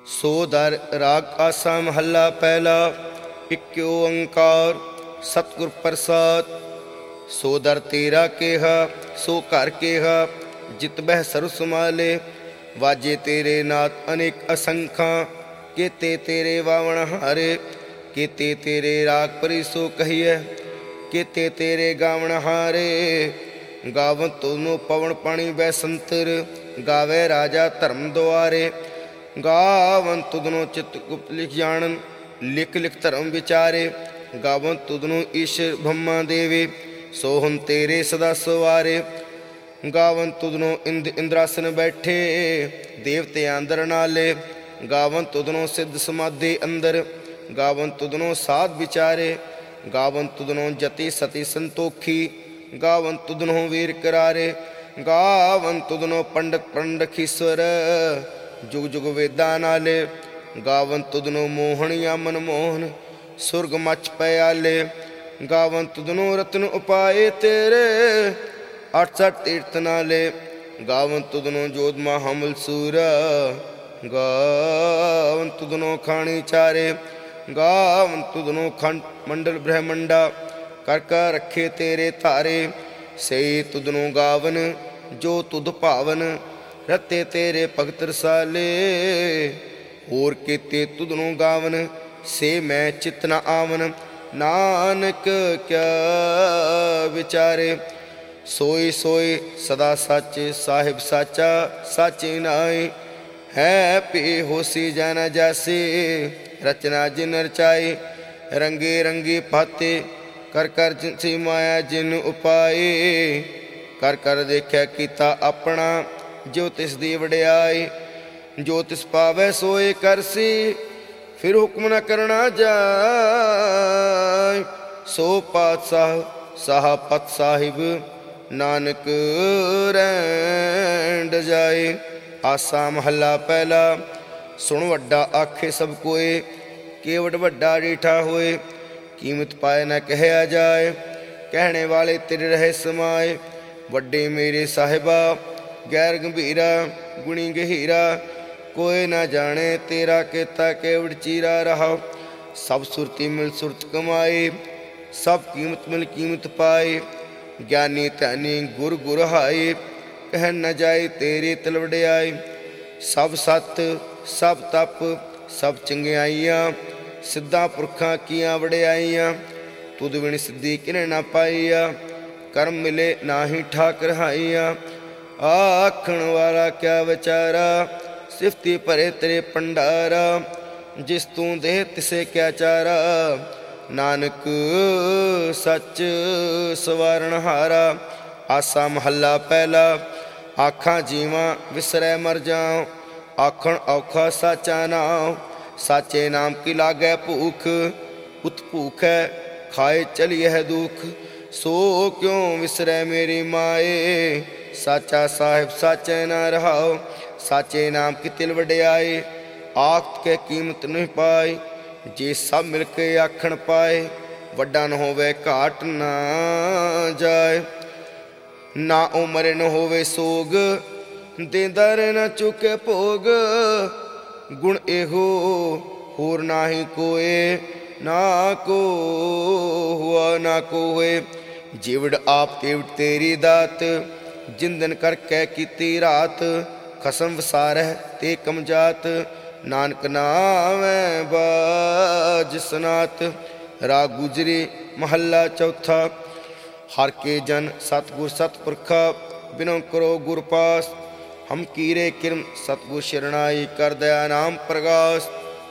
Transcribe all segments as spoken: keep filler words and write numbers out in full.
सो दर राग आसा महला पहला। इक ओंकार सतगुर प्रसाद। सो दर तेरा केहा सो घर केहा, जित बह सर्व समाले। वाजे तेरे नाथ अनेक असंखा, केते तेरे वावण हारे। केते तेरे राग परी सो कहिए, केते तेरे गावण हारे। गावन तुनो पवन पानी बैसंतर, गावे राजा धर्म द्वारे। गावन तुदनो चित गुप्त लिख जानन, लिख लिख धर्म विचारे। गावन तुदनो ईश्वर ब्रह्मा देवे, सोहन तेरे सदा सवारे। गावन तुदनो इंद इंद्रासन बैठे, देवते अंदर नाले। गावन तुदनो सिद्ध समाधि अंदर, गावन तुदनो साध विचारे। गावन तुदनो जति सती संतोखी, गावन तुदनो वीर करारे। गावन तुदनो पंडित पंडखीश्वर, जुग जुग वेदा नाले। गावन तुदनो मोहन या मनमोहन, सुरग मच पयाले। गावन तुदनो रत्न उपाय तेरे, अठ सठ तीर्थ नाले। गावन तुदनो जोध महामल सूरा, गावन तुदनो खानी चारे। गावन तुदनो खंड मंडल ब्रह्मंडा, कर कर रखे तेरे तारे। सही तुदनो गावन जो तुद भावन, रते तेरे भगत रसाले। होर केते तुदनो गावन, से मैं चित न आवन। नानक क्या विचारे, सोई सोई सदा सच साहिब साचा। साचे नाई है पे होसी जाना जासे, रचना जिन रचाई। रंगे रंगे पाते कर कर जिनसी माया जिन उपाय। कर कर देखा कीता अपना, जो तिस दी वड्याई। जो तिस पावै सोए करसी, फिर हुक्म न करना जाय। सो पातशाह साह पत साहिब, नानक रैंड जाए। आसा महला पहला। सुन वड्डा आखे सब कोए, केवट वड्डा रीठा होए। कीमत पाए न कहया जाए, कहने वाले तेरे रहे समाए। वड्डे मेरे साहिबा गैर गंभीरा, गुणी गहीरा। कोई ना जाने तेरा केता केवट चीरा रहा। सब सुरती मिल सुरत कमाए, सब कीमत मिल कीमत पाए। ज्ञानी धनी गुर गुर हाए, कह न जाए तेरे तिल वड्याई। सब सत सब तप सब चंगियाइयां, सिद्धा पुरखा किया वड्याइयां। तुद बिन सिद्धि किने ना पाईया, कर्म मिले नाही ठाक रहाइया। आखण वाला क्या विचारा, सिफती भरे तेरे भंडारा। जिस तू दे तिसे क्या चारा, नानक सच सवारण हारा। आसा महला पहला। आखा जीवा विसरै मर जाओ, आखण औखा साचा नाम। साचे नाम की लागै भूख, उत भूखै खाए चलिए है दुख। सो क्यों विसरै मेरी माए, साचा साहिब साचे ना रहाओ। साचे नाम की तिल वड्याई, आख के कीमत नहीं पाई। जे सब मिल के आखण पाए, वड्डा न होवे घाट ना जाए। ना उमर न होवे सोग, देंदर न चुके भोग। गुण एहो होर नाही कोए, ना को हुआ ना कोए। जिवड़ आप तेवड़ तेरी दात, जिंदन करके कीती रात। खसम वसारह ते कम जात, नानक नामै बाज सनात। राग गुजरी महला चौथा। हर के जन सतगुर सतपुरखा, बिनो करो गुर पास। हम कीरे किरम सतगुर शरणाई, कर दया नाम प्रगास।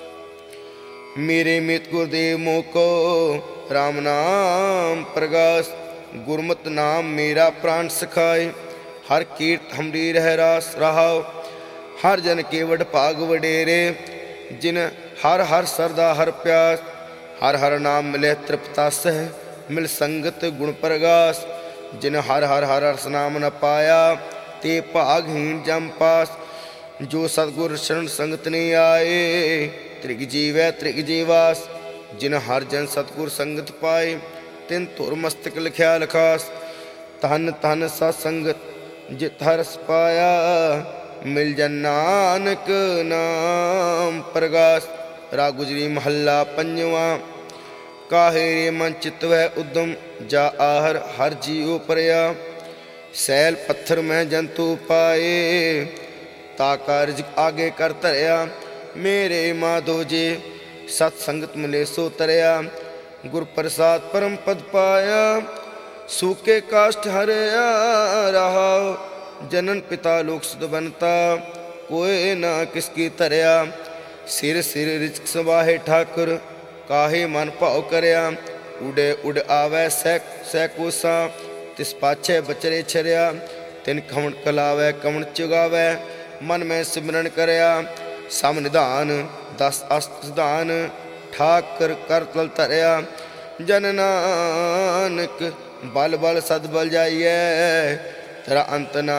मेरे मित गुरुदेव मोको, राम नाम प्रगास। गुरमत नाम मेरा प्राण सखाए, हर कीर्त हमरी रह रास रहाओ। हर जन केवट भाग वडेरे, जिन हर हर सरदा हर प्यास। हर हर नाम मिले तृप्तास है, मिल संगत गुण प्रगास। जिन हर हर हर हर नाम न पाया, ते भागहीन जम पास। जो सतगुर शरण संगत ने आए, त्रिग जीवै त्रिग जीवास। जिन हर जन सतगुर संगत पाए, तिन धुर मस्तक लिखिया लिखास। धन धन सत संगत जित हरस पाया, ਮਿਲ ਜਨ ਨਾਨਕ ਨਾਮ ਪ੍ਰਗਾਸ। ਰਾਗ ਗੁਜਰੀ ਮਹੱਲਾ ਪੰਜਵਾਂ। ਕਾਹੇ ਰੇ ਮਨ ਚਿਤ ਵੈ ਉਦਮ, ਜਾ ਆਹਰ ਹਰ ਜੀਉ ਪਰਿਆ। ਸੈਲ ਪੱਥਰ ਮੈਂ ਜੰਤੂ ਪਾਏ, ਤਾ ਕਾਰਜ ਆਗੇ ਕਰ ਧਰਿਆ। ਮੇਰੇ ਮਾਧੋ ਜੀ ਸਤ ਸੰਗਤ ਮਿਲੇ ਸੋ ਤਰਿਆ। ਗੁਰ ਪ੍ਰਸਾਦ ਪਰਮ ਪਦ ਪਾਇਆ, ਸੂਕੇ ਕਾਸ਼ਟ ਹਰਿਆ ਰਹਾ। ਜਨਨ ਪਿਤਾ ਲੋਕ ਸੁਧ ਬਨਤਾ, ਕੋਏ ਨਾ ਕਿਸਕੀ ਧਰਿਆ। ਸਿਰ ਸਿਰ ਰਿਜਕ ਸਵਾਹੇ ਠਾਕੁਰ, ਕਾਹੇ ਮਨ ਭਾਉ ਕਰਿਆ। ਉਡੇ ਉਡ ਆਵੈ ਸੈ ਸੈ ਕੋਸਾ, ਤਿਸ ਪਾਛੇ ਬਚਰੇ ਛਰਿਆ। ਤਿਨ ਕਵਣ ਕਲਾਵੈ ਕਵਣ ਚੁਗਾਵੈ, ਮਨ ਮੈਂ ਸਿਮਰਨ ਕਰਿਆ। ਸਮ ਨਿਧਾਨ ਦਸ ਅਸਤ ਸਿਧਾਨ, ਠਾਕਰ ਕਰ ਤਲ ਧਰਿਆ। ਜਨ ਨਾਨਕ ਬਲ ਬਲ ਸਦ ਬਲ ਜਾਈਐ, ਤੇਰਾ ਅੰਤ ਨਾ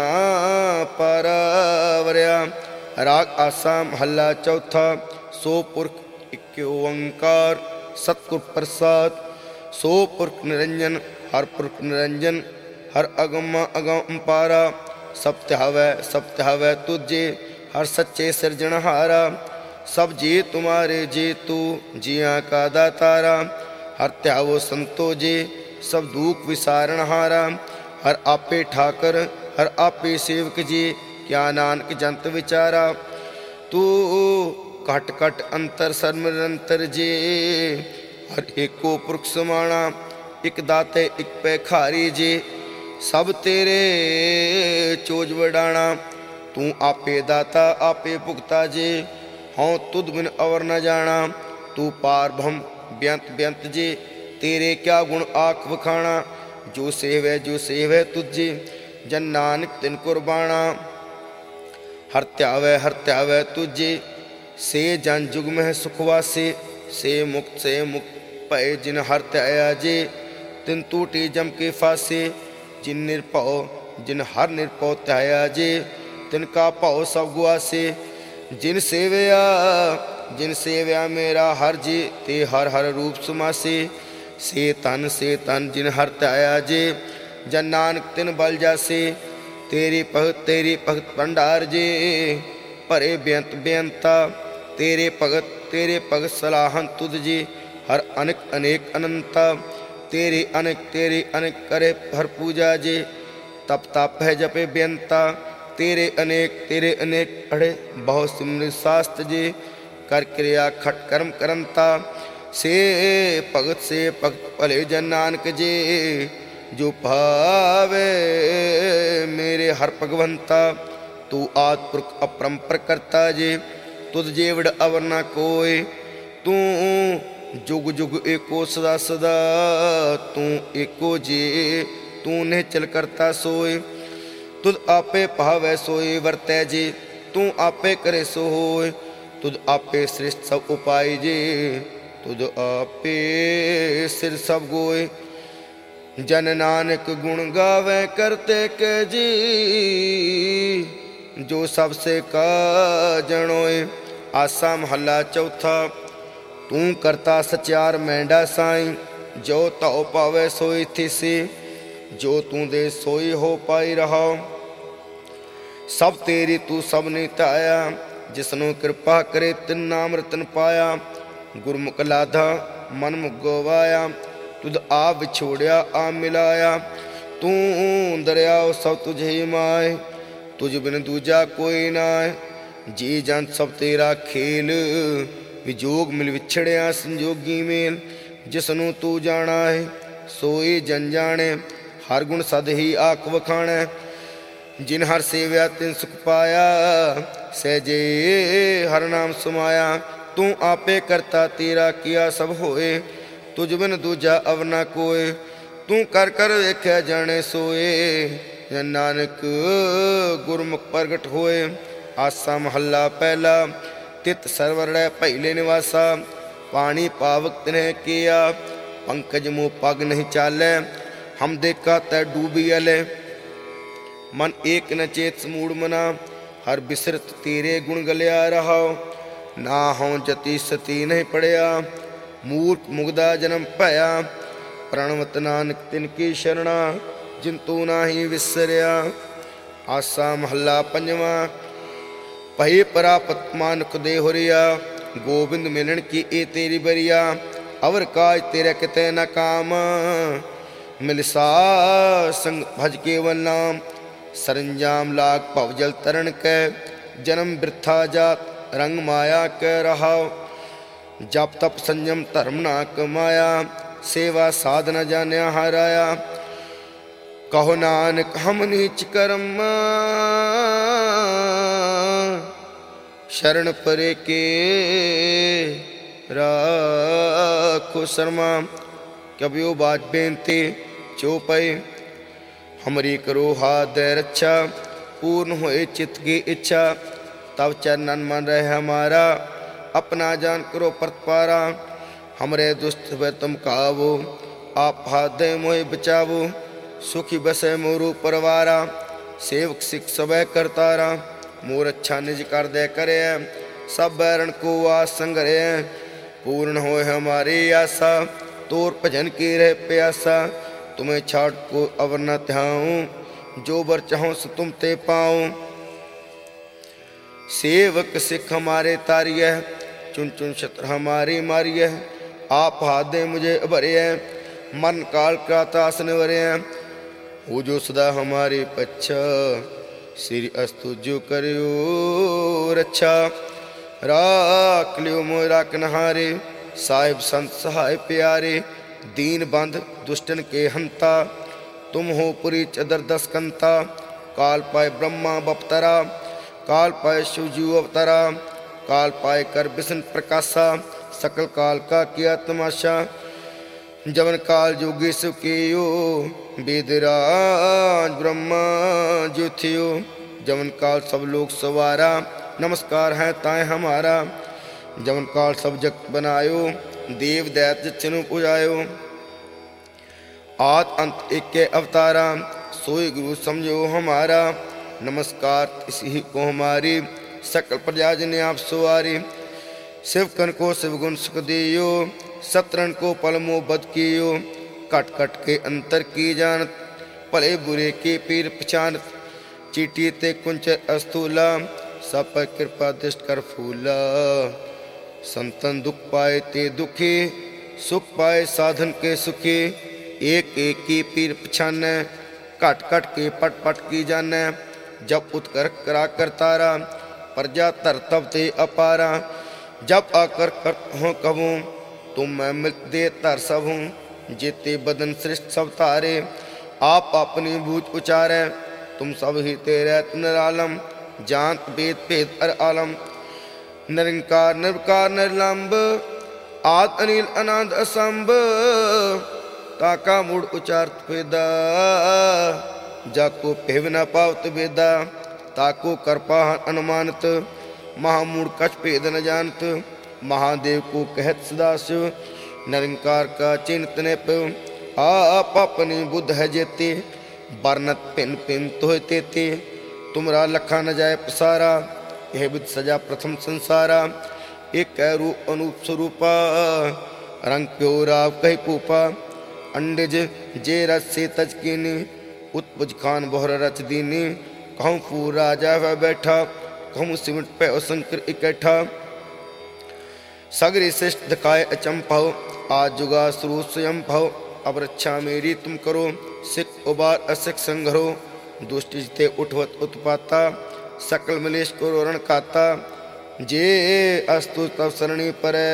ਪਰਵਰਿਆ। ਰਾਗ ਆਸਾ ਮਹੱਲਾ ਚੌਥਾ। ਸੋ ਪੁਰਖ ਇਕ ਓੰਕਾਰ, ਸਤਿਗੁਰ ਪ੍ਰਸਾਦ। ਸੋ ਪੁਰਖ ਨਿਰੰਜਨ, ਹਰ ਪੁਰਖ ਨਿਰੰਜਨ। ਹਰ ਅਗਮ ਅਗਮ ਪਾਰਾ, ਸਭ ਧਿਆਵੈ ਸਭ ਧਿਆਵੈ ਤੁਝੇ। ਹਰ ਸੱਚੇ ਸਿਰਜਣਹਾਰਾ, ਸਭ ਜੀ ਤੁਮਾਰੇ ਜੀ ਤੂ, ਜੀਆਂ ਕਾ ਦਾਤਾਰਾ। ਹਰ ਧਿਆਵੋ ਸੰਤੋ ਜੀ, ਸਭ ਦੂਖ ਵਿਸਾਰਣਹਾਰਾ। ਹਰ ਆਪੇ ਠਾਕਰ, ਹਰ ਆਪੇ ਸੇਵਕ ਜੀ, ਕਿਆ ਨਾਨਕ ਜੰਤ ਵਿਚਾਰਾ। ਤੂੰ ਘਟ ਘਟ ਅੰਤਰ ਸਰ ਨਿਰੰਤਰ ਜੀ, ਹਰ ਏਕੋ ਪੁਰਖ ਸਮਾਣਾ। ਇਕ ਦਾਤੇ ਇਕ ਭੈਖਾਰੀ ਜੀ, ਸਭ ਤੇਰੇ ਚੋਜ ਵਡਾਣਾ। ਤੂੰ ਆਪੇ ਦਾਤਾ ਆਪੇ ਭੁਗਤਾ ਜੀ, ਹਉ ਤੁਧ ਬਿਨ ਅਵਰ ਨ ਜਾਣਾ। ਤੂੰ ਪਾਰ ਬ੍ਰਹਮ ਬੇਅੰਤ ਬੇਅੰਤ ਜੀ, ਤੇਰੇ ਕਿਆ ਗੁਣ ਆਖ ਵਖਾਣਾ। ਜੋ ਸੇਵੈ ਜੋ ਸੇਵੈ ਤੁਝੇ, ਜਨ ਨਾਨਕ ਤਿਨ ਕੁਰਬਾਣਾ। ਹਰ ਧਿਆਵੈ ਹਰ ਧਿਆਵੈ ਤੁਝੇ, ਸੇ ਜਨ ਜੁਗ ਮਹਿ ਸੁਖ ਵਾਸੇ। ਸੇ ਮੁਕਤ ਸੇ ਮੁਕਤ ਭਏ, ਜਿਨ ਹਰ ਧਿਆਇਆ ਜੀ, ਤਿਨ ਟੂਟੀ ਜਮ ਕੇ ਫਾਸੇ। ਜਿਨ ਨਿਰਭਉ ਜਿਨ ਹਰ ਨਿਰਭਉ ਧਿਆਇਆ ਜੀ, ਤਿਨ ਕਾ ਭਉ ਸਭ ਗੁਆਸੇ। ਜਿਨ ਸੇਵਿਆ ਜਿਨ ਸੇਵਿਆ ਮੇਰਾ ਹਰ ਜੀ, ਤੇ ਹਰ ਹਰ ਰੂਪ ਸਮਾਸੇ। ਸੇ ਤਨ ਸੇ ਤਨ ਜਿਨ ਹਰ ਧਿਆਇਆ ਜੀ, ਜਨ ਨਾਨਕ ਤਿਨ ਬਲ ਜਾਸੇ। ਤੇਰੀ ਭਗਤ ਤੇਰੀ ਭਗਤ ਭੰਡਾਰ ਜੀ, ਭਰੇ ਬੇਅੰਤ ਬੇਅੰਤਾ। ਤੇਰੇ ਭਗਤ ਤੇਰੇ ਭਗਤ ਸਲਾਹਨ ਤੁਧ ਜੀ, ਹਰ ਅਨੇਕ ਅਨੇਕ ਅਨੰਤਾ। ਤੇਰੇ ਅਨੇਕ ਤੇਰੇ ਅਨੇਕ ਕਰੇ ਹਰ ਪੂਜਾ ਜੀ, ਤਪ ਤਪ ਹੈ ਜਪੇ ਬੇਅੰਤਾ। ਤੇਰੇ ਅਨੇਕ ਤੇਰੇ ਅਨੇਕ ਅੜੇ ਬਹੁ ਸਿਮਰਿ ਸਾਸਤ ਜੀ, ਕਰ ਕਿਰਿਆ ਖਟ ਕਰਮ ਕਰੰਤਾ। ਸੇ ਭਗਤ ਸੇ ਭਗਤ ਭਲੇ ਜਨ ਨਾਨਕ ਜੀ, ਜੋ ਭਾਵੇ ਮੇਰੇ ਹਰ ਭਗਵੰਤਾ। ਤੂੰ ਆਦਿ ਪੁਰਖ ਅਪਰੰਪਰ ਕਰਤਾ ਜੀ, ਤੁਧ ਜੇਵੜ ਅਵਰ ਨਾ ਕੋਇ। ਤੂੰ ਜੁਗ ਜੁਗ ਏਕੋ ਸਦਾ ਸਦਾ, ਤੂੰ ਏਕੋ ਜੀ ਤੂੰ ਨਿਹਚਲ ਕਰਤਾ ਸੋਇ। ਤੁਧ ਆਪੇ ਭਾਵੈ ਸੋਈ ਵਰਤੈ ਜੀ, ਤੂੰ ਆਪੇ ਕਰੇ ਸੋ ਹੋਇ। ਤੁਧ ਆਪੇ ਸ੍ਰਿਸ਼ਟ ਸਭ ਉਪਾਈ ਜੀ, ਤੁਧ ਆਪੇ ਸਿਰ ਸਭ ਗੋਇ। ਜਨ ਨਾਨਕ ਗੁਣ ਗਾਵੇ ਕਰਤੇ ਕੇ ਜੀ, ਜੋ ਸਭ ਸੇ ਕਾ ਜਣੋਏ। ਆਸਾ ਮਹੱਲਾ ਚੌਥਾ। ਤੂੰ ਕਰਤਾ ਸਚਿਆਰ ਮੈਂਡਾ ਸਾਈਂ, ਜੋ ਧਉ ਪਾਵੇ ਸੋਈ ਥੀਸੀ। ਜੋ ਤੂੰ ਦੇ ਸੋਈ ਹੋ ਪਾਈ ਰਹਾ, ਸਭ ਤੇਰੀ ਤੂੰ ਸਭ ਨੇ ਧਾਇਆ। ਜਿਸਨੂੰ ਕਿਰਪਾ ਕਰੇ ਤਿਨ ਨਾਮ ਰਤਨ ਪਾਇਆ। ਗੁਰਮੁਖ ਲਾਧਾ ਮਨ ਮੁਗੋ ਵਾਇਆ, ਤੁਧ ਆਪ ਵਿਛੋੜਿਆ ਆ ਮਿਲਾਇਆ। ਤੂੰ ਦਰਿਆਓ ਸਭ ਤੁਝੇ ਹੀ ਮਾਏ, ਤੁਝ ਬਿਨ ਦੂਜਾ ਕੋਈ ਨਾਏ। ਜੀ ਜੰਤ ਸਭ ਤੇਰਾ ਖੇਲ, ਵਿਜੋਗ ਮਿਲ ਵਿਛੜਿਆ ਸੰਜੋਗੀ ਮੇਲ। ਜਿਸਨੂੰ ਤੂੰ ਜਾਣਾ ਹੈ ਸੋਈ ਜਨ ਜਾਣੇ, ਹਰ ਗੁਣ ਸਦ ਹੀ ਆਖ ਵਖਾਣੈ। ਜਿਨ ਹਰ ਸੇਵਿਆ ਤਿਨ ਸੁਖ ਪਾਇਆ, ਸਹਿਜੇ ਹਰ ਨਾਮ ਸਮਾਇਆ। ਤੂੰ ਆਪੇ ਕਰਤਾ ਤੇਰਾ ਕੀਆ ਸਭ ਹੋਏ, ਤੁਝ ਬਿਨ ਦੂਜਾ ਅਵਰ ਨਾ ਕੋਇ। ਤੂੰ ਕਰ ਕਰ ਵੇਖਿਆ ਜਾਣੇ ਸੋਏ, ਜਨ ਨਾਨਕ ਗੁਰਮੁਖ ਪ੍ਰਗਟ ਹੋਏ। ਆਸਾ ਮਹੱਲਾ ਪਹਿਲਾ। ਤਿਤ ਸਰਵਰ ਰਹਿ ਪਹਿਲੇ ਨਿਵਾਸਾ, ਪਾਣੀ ਪਾਵਕ ਤਿਨਹਿ ਕੀਆ। ਪੰਕਜ ਮੂਹ ਪਗ ਨਹੀਂ ਚਾਲੈ, ਹਮ ਦੇਖਾ ਤੈ ਡੂਬੀ ਅਲੇ। ਮਨ ਏਕ ਨ ਚੇਤ ਸਮੂੜ ਮਨਾ, ਹਰ ਬਿਸਰਤ ਤੇਰੇ ਗੁਣ ਗਲਿਆ ਰਹਾਉ। ਨਾ ਹਉ ਜਤੀ ਸਤੀ ਨਹੀਂ ਪੜਿਆ, ਮੂਰਖ ਮੁਗਦਾ ਜਨਮ ਭਇਆ। ਪ੍ਰਣਵਤ ਨਾਨਕ ਤਿਨ ਕੀ ਸ਼ਰਣਾ, ਜਿਨ ਤੂੰ ਨਾਹੀ ਵਿਸਰਿਆ। ਆਸਾ ਮਹੱਲਾ ਪੰਜਵਾਂ। भय परापत मानुख दे होरिया, गोबिंद मिलन की ए तेरी बरिया। अवर काज तेरे किते न काम, मिलसा संग भज केवल नाम। सरंजाम लाग भवजल तरण कै, जन्म वृथा जात रंग माया कै रहाओ। जप तप संयम धर्म ना कमाया, सेवा साधना जान्या हराया। कहो नानक हम नीच कर्म, शरण परे के राखो शर्मा। कबियो बात बेनती चौपई, हमरी करो हाथ दे रक्षा। पूर्ण होए चित्त की इच्छा, तब चरणन मन रहे हमारा। अपना जान करो प्रतिपारा, हमरे दुष्ट व तुम काबू। आप हाथ दे मोहि बचावो, सुखी बसे मोरू परवारा। सेवक सिख सब करतारा, मोर अच्छा निज कर दे करे। सब बैरण को आस संगरे, पूर्ण होए हमारी आशा। तोर भजन की रह प्यासा, तुम्हें छाड़ को अवर न ध्याऊं। जो बर चाहो सो तुम ते पाऊं। सेवक सिख हमारे तारिय, चुन चुन शत्रु हमारी मारिय। आप हाथ दे मुझे भरे, मन काल का त्रास निवरे। हो जो सदा हमारे पच्छा, श्री अस्तु जो करियो रक्षा। राख लियो मोह राख नहारे, साहिब संत सहाय प्यारे। दीन बंध दुष्टन के हंता, तुम हो पुरी चदर दस कंता। काल पाए ब्रह्मा बपतरा, काल पाए शिवजू अवतरा। काल पाए कर विष्णु प्रकाशा, सकल काल का किया तमाशा। जवन काल जोगी सुखियो, वेदराज ब्रह्मा जो थियो। जवन काल सब लोग सवारा, नमस्कार है ताए हमारा। जवन काल सब जगत बनायो, देव दैत्य चिन्ह पुजायो। आद अंत एक के अवतारा, सोई गुरु समझो हमारा। नमस्कार इसी को हमारी, सकल प्रजा जिन्हें आप सवारी। शिवकन को शिवगुण सुख दियो, सतरण को पलमो बद कियो। कट कट के अंतर की जानत, भले बुरे के पीर पहचानत। चीटी ते कुंच अस्तूला, सब पर कृपा दृष्ट कर फूला। संतन दुख पाए ते दुखी, सुख पाए साधन के सुखी। एक एक की पीर पछाने, कट कट के पट पट की जाने। जब उत्कर करा कर तारा, प्रजा तर तब ते अपारा। जब आकर कर हो कबूं, तुम मैं मिल दे तर सब हूँ। जेते बदन सृष्ट सब तारे, आप अपनी बूझ उचारे। तुम सब ही तेरे निरालम, जानत वेद भेद अर आलम। निरंकार निर्विकार निर्लंब, आद अनिल अनंत असंभ। ताका मूड उचारत वेदा, जाको पेव न पावत वेदा। ताको करपा अनुमानत, महामूढ़ कछ भेद न जानत। महादेव को कहत सदाशिव, निरंकार का चिन्त निप। आप अपनी बुद्ध है जेते, बरनत पिन पिन तोह तेते। तुमरा लखा न जाए पसारा, यह बुद्ध सजा प्रथम संसारा। एक रूप अनूप स्वरूपा, रंग प्यो राव कही पूपा। अंडज जे रच से तज कीनी, उत्पुज खान बोहर रच दीनी। कहूँ पूर राजा वह बैठा, कहूँ सिमट पे शंकर इकट्ठा। सगरी श्रेष्ठ दिखाए अचंभव, आज जुगा शुरू स्वयं भव। अब रक्षा मेरी तुम करो, सिख उबार असिख संघरो। दुष्ट जिते उठवत उत्पाता, सकल मलेश को रण खाता। जे अस्तु तब सरणी परे,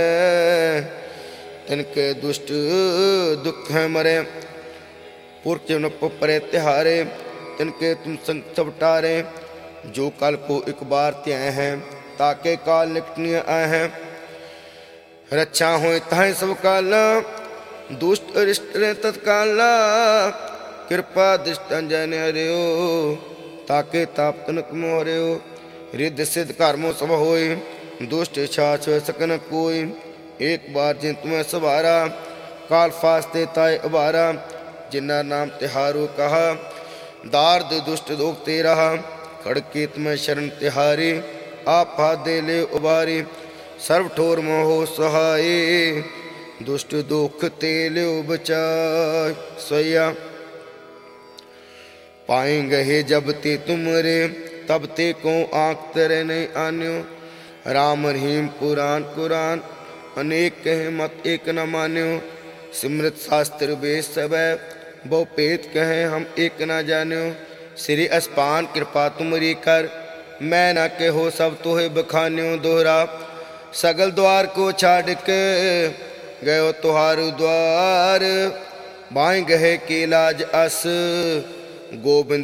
तिनके दुष्ट दुख है मरे। पुरख परे तिहारे, तिनके तुम संग सब टारे। जो काल को एक बार त्याए हैं, ताके काल निकटनीय आए हैं। रक्षा हो ताहे सब काला, दुष्ट अरिष्ट रे तत्काला। कृपा दृष्ट अंजन हरियो, ताके ताप तनक मोहरियो। रिद्ध सिद्ध कर्मो सब होय, दुष्ट इच्छा छुए सकन कोई। एक बार जिन तुम्हें सवारा, काल फास्ते ताए उबारा। जिन्ना नाम तिहारो कहा, दार्द दुष्ट दोख ते रहा। खड़के तुम्हें शरण तिहारी, आप हाथ दे ले उबारी। सर्व ठोर मोहो सहाय, दुष्ट दुख ते ले बचाय। सोया पाएंगे जब ते तुमरे, तब ते को आँख तेरे नहीं आन्यो। राम रहीम पुराण कुरान अनेक कहे मत एक न मान्यो। सिमृत शास्त्र वेद सब बहु पेत कहे हम एक न जान्यो। श्री अस्पान कृपा तुमरी कर मैं न कहो सब तोहे बखान्यो। दोहरा सगल द्वार को छाड़ के गयो तुहार द्वार। बाएं गहे के लाज अस गोबिंद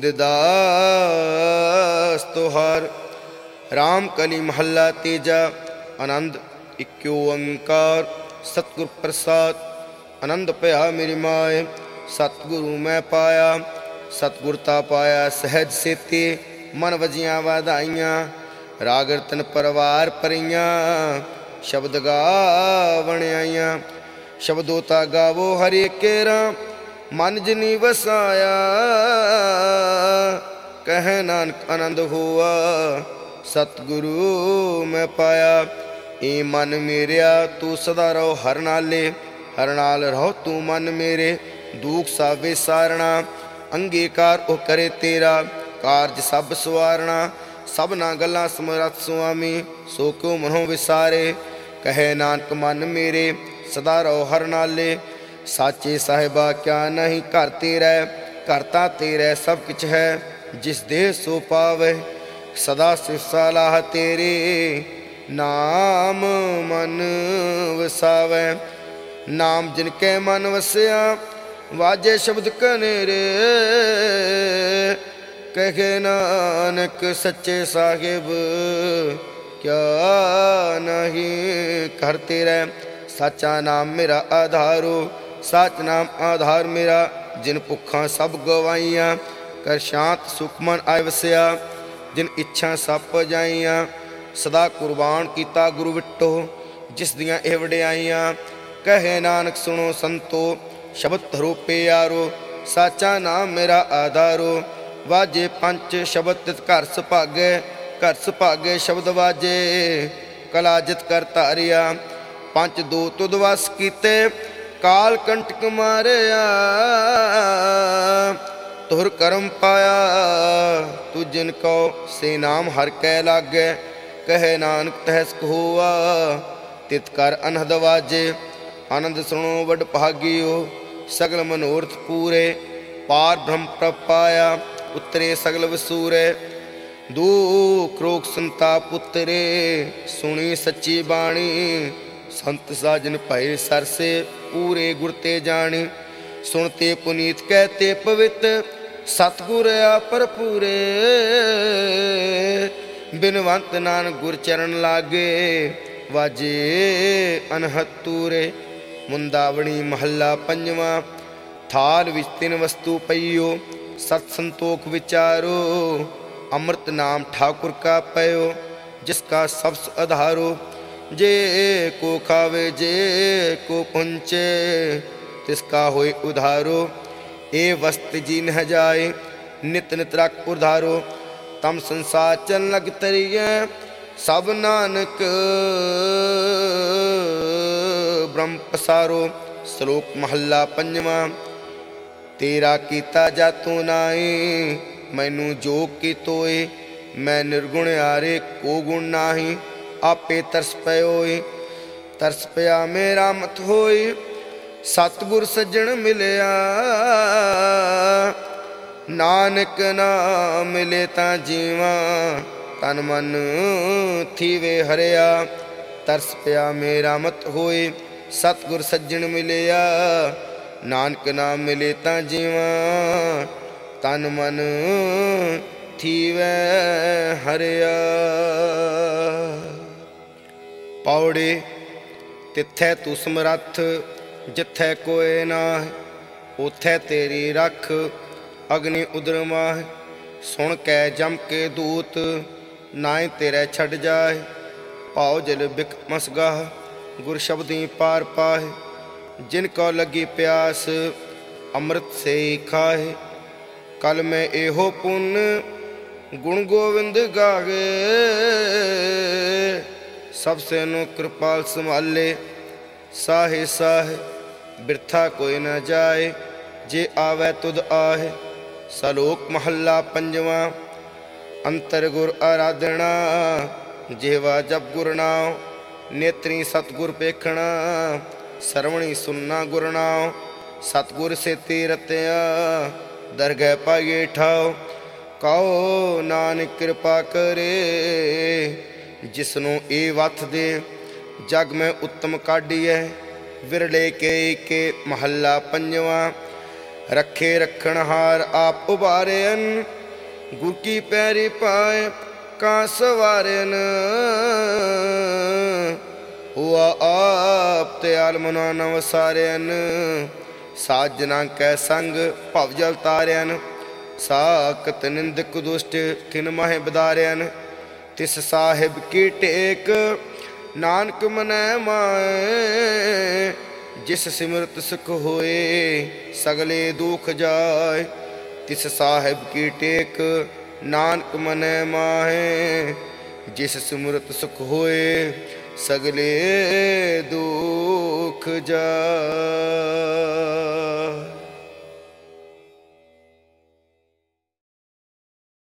दास तुहार। राम कली महला तेजा आनंद इक्यो ओंकार। सतगुर प्रसाद आनंद पया मेरी माए। सतगुरु मैं पाया सतगुरता पाया सहज सेती। मन वजियां वाधाइयां राग रतन परवार परियां। शब्द गावण आइयां शब्दोता गावो हरे केरा। मन जिनी वसाया कह नानक आनंद हुआ। सतगुरु मैं पाया ए मन मेरिया तू सदा रहो हर नाले। हर नाल रहो तू मन मेरे दुख सावे सारना। अंगीकार ओ करे तेरा कारज सब सवारना। सबना गल्लां समरथ सुआमी सो क्यों मनो विसारे। कहे नानक मन मेरे सदा रहो हर नाले। साचे साहिबा क्या नहीं घर तेरा करता तेरा सब कुछ है। जिस देह सो पावे सदा सिर सलाह तेरे। नाम मन वसावे नाम जिनके मन वसया। वाजे शब्द कनेरे कहे नानक सच्चे साहिब क्या नहीं कर तेरा। साचा नाम मेरा आधारो सच नाम आधार मेरा। जिन भुखा सब गवाइयां कर शांत सुखमन आय वसया। जिन इच्छा सब पजाइयां सदा कुर्बान कीता गुरु विटो। जिस दियां एह वडियाइयां कहे नानक सुनो संतो। शब्द धरो प्यारो साचा नाम मेरा आधारो। वाजे पंच शब्द तित घर सुभागे घर सुभागे शब्द वाजे। कला जित कर तारिया पंच दो तुद वस कीते। काल कंटक मारिया तुहर करम पाया। तू जिनको से नाम हर कै लागे कहे नानक तहस हुआ। तित कर अनहद वाजे आनंद सुनो वड भागियो। सगल मनोरथ पूरे पार ब्रह्म प्रभ पाया। उतरे सगल वसूरे दुख रोग संताप उतरे। सुनी सच्ची बाणी संत साजन भय सरसे। पूरे गुर ते जानी सुनते पुनीत कहते पवित्र। सतगुर पर पूरे बिनवंत नानक गुर चरण लागे। वाजे अनहद तूरे। मुंदावणी महला पंजवा। थाल विच तिन वस्तु पईयो सत संतोख विचारो। अमृत नाम ठाकुर का पयो जिसका सबस आधारो। जे को खावे जे को पुंचे तिसका होए उधारो। ए वस्त जी न जाए नित नित रख उधारो। तम संसार चल लग तरिए सब नानक ब्रह्म पसारो। श्लोक महला पंजवा। तेरा कीता जातू नाई मैनू जोग की तोए। मैं निर्गुण आरे को गुण नाही। आपे तरस पयोई तरस पया मेरा मत होई। सतगुर सज्जन मिलया नानक ना मिले ता जीवा। तन मन थीवे हरिया तरस पया मेरा मत होई। सतगुर सज्जन मिलया नानक ना मिले ता जीवा। तन मन थीवे हरिया। पौड़ी तिथै तू समरथ जिथै कोई नाह। उथै तेरी रख अग्नि उदर माह। सुन कै जम के दूत नाए तेरे छड़ जाए। पाओ जल बिक मसगाह गुर शब्दी पार पाहे। जिनको लगी प्यास अमृत से ही खाहे। कल मैं एहो पुन गुण गोविंद गागे। सबसे नु कृपाल संभाले साहे साहे। बिरथा कोई न जाए जे आवे तुद आहे। सलोक महला पंजवा। ਅੰਤਰ ਗੁਰ ਆਰਾਧਣਾ, ਜਿਹਵਾ ਜਪ ਗੁਰ ਨਾਮ, ਨੇਤਰੀ ਸਤਿਗੁਰ ਪੇਖਣਾ, ਸਰਵਣੀ ਸੁਨਣਾ ਗੁਰ ਨਾਮ, ਸਤਿਗੁਰ ਸੇਤੀ ਰਤਿਆ, ਦਰਗਹਿ ਪਾਈਏ ਠਾਉ। ਕਹੋ ਨਾਨਕ ਕਿਰਪਾ ਕਰੇ, ਜਿਸਨੂੰ ਇਹ ਵੱਥ ਦੇ, ਜਗ ਮੈਂ ਉੱਤਮ ਕਾਢੀਐ। ਵਿਰਲੇ ਕੇ ਕੇ ਮਹੱਲਾ ਪੰਜਵਾਂ। ਰੱਖੇ ਰੱਖਣਹਾਰ ਆਪ ਉਬਾਰਿਅਨ, ਗੁਰ ਕੀ ਪੈਰੀ ਪਾਏ ਕਾਂ ਸਵਾਰਿਅਨ। ਹੁਆ ਆਪ ਤਿਆਲ ਮਨਾ ਨ ਵਸਾਰਿਅਨ, ਸਾਜਨਾ ਕੈ ਸੰਗ ਭਵ ਜਲ ਤਾਰਿਅਨ। ਸਾਕਤ ਨਿੰਦਕ ਦੁਸ਼ਟ ਕਿਨ ਮਾਹੇ ਬਦਾਰਿਅਨ, ਤਿਸ ਸਾਹਿਬ ਕੀ ਟੇਕ ਨਾਨਕ ਮਨੈ ਮਾਏ। ਜਿਸ ਸਿਮਰਤ ਸੁਖ ਹੋਏ ਸਗਲੇ ਦੁਖ ਜਾਏ, ਤਿਸ ਸਾਹਿਬ ਕੀ ਟੇਕ ਨਾਨਕ ਮਨੈ ਮਾਹੇ। ਜਿਸ ਸਿਮਰਤ ਸੁਖ ਹੋਏ ਸਗਲੇ ਦੁਖ ਜਾਏ।